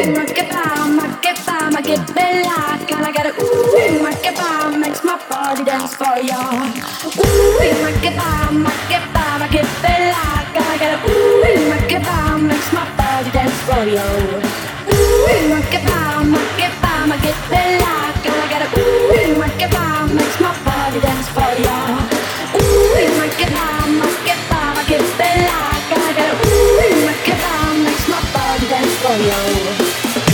ma che bella, cara cara, ma che fa, makes my body dance for you. Ma che bella, cara cara, ma che fa, makes my body dance for you. Ma che fa, ma che bella, cara cara, ma che fa, makes my body dance for you. Ma che fa, ma che bella, cara cara, ma che fa, makes my body dance for you.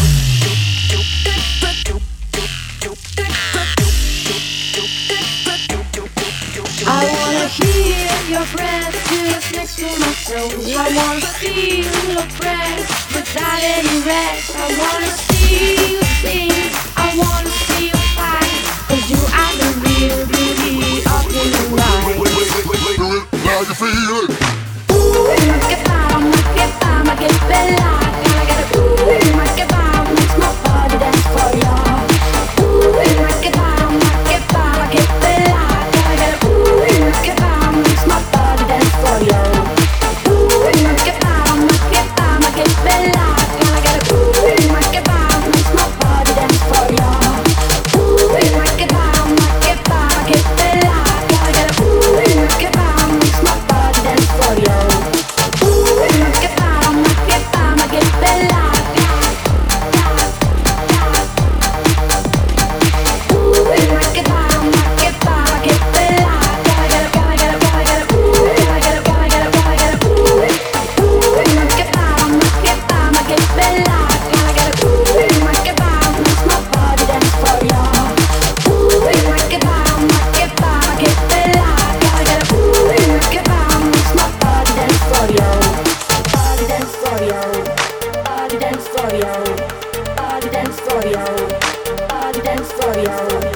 I wanna hear your breath just next to my soul. I wanna feel your breath without any rest. I wanna see you sing, I wanna see you fight, 'cause you are the real beauty of human life. How you feeling? Ma che fa, ma che bella, ma che fa, makes my body dance for you. Ma che fa, ma che bella, che fa, makes my body dance for you. Che fa, ma che bella, ma che fa, makes my body dance for you. Che fa, ma che bella, che fa, makes my body dance for you. Che fa, ma che bella. Body dance for you.